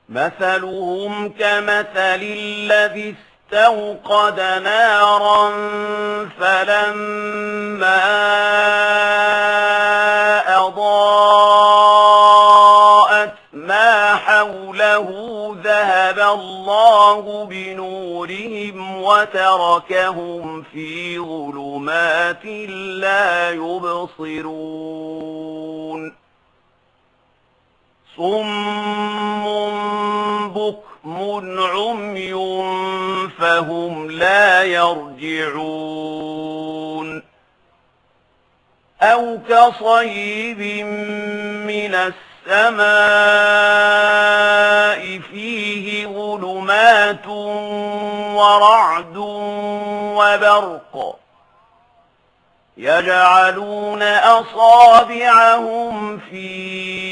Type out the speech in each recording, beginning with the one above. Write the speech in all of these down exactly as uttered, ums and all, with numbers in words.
مثلهم كمثل الذي استوقد نارا فلما أضاءت ما حوله ذهب الله بنورهم وتركهم في ظلمات لا يبصرون صم بكم عمي فهم لا يرجعون أو كصيب من السماء فيه ظلمات ورعد وبرق يجعلون أصابعهم في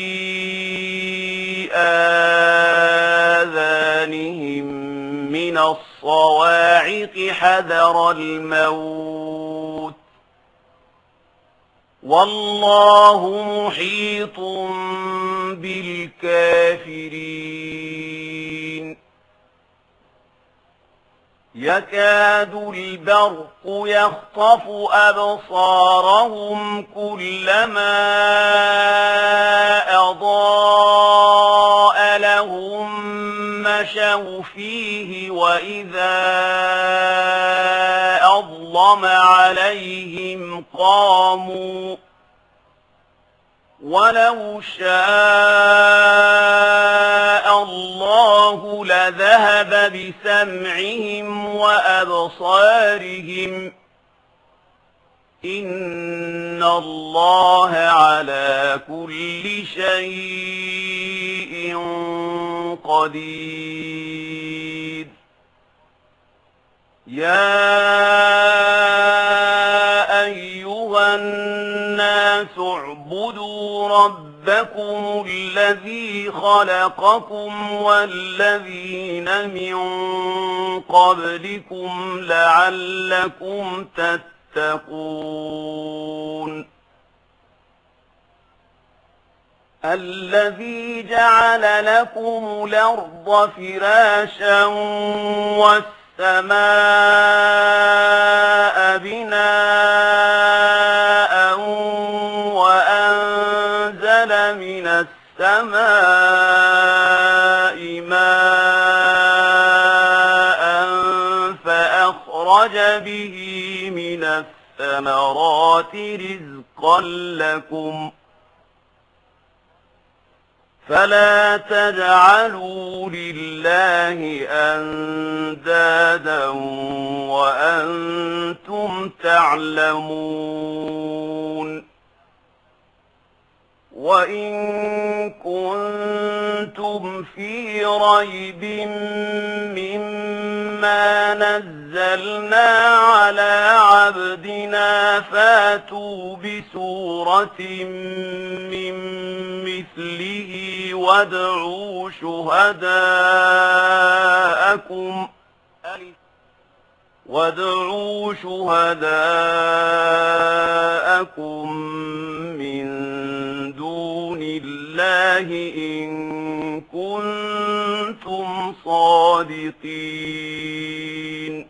آذانهم من الصواعق حذر الموت والله محيط بالكافرين يكاد البرق يخطف أبصارهم كلما أضاء لهم مشوا فيه وإذا أظلم عليهم قاموا ولو شاء الله لذهب بسمعهم وأبصارهم إن الله على كل شيء قدير يا أيها الناس اعبدوا ربكم الذي خلقكم والذين من قبلكم لعلكم تتقون الذي جعل لكم الأرض فراشا والسماء بناء وأنزل من السماء ماء فأخرج به من الثمرات رزقا لكم فلا تجعلوا لله أندادا وأنتم تعلمون وإن كنتم في ريب مما نزلنا على عبدنا فاتوا بسورة من مثله وادعوا شهداءكم وادعوا شهداءكم من دون الله إن كنتم صادقين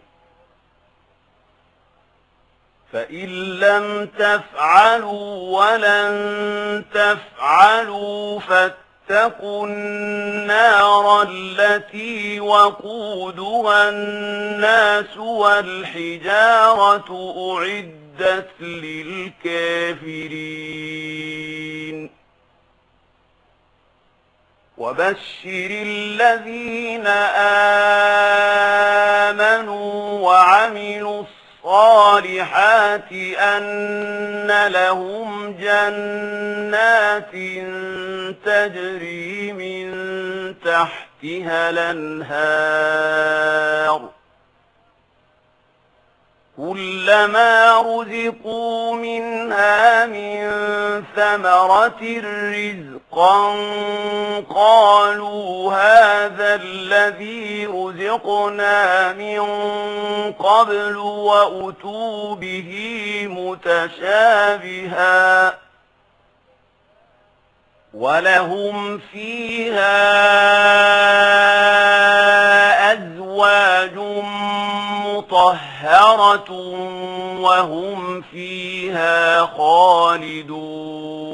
فإن لم تفعلوا ولن تفعلوا فاتقوا النار التي وقودها الناس والحجارة أعدت للكافرين وبشر الذين آمنوا وعملوا الصالحات أن لهم جنات تجري من تحتها الأنهار كلما رزقوا منها من ثمرة رزقا قالوا هذا الذي رزقنا من قبل وأتوا به متشابها ولهم فيها مطهرة وهم فيها خالدون.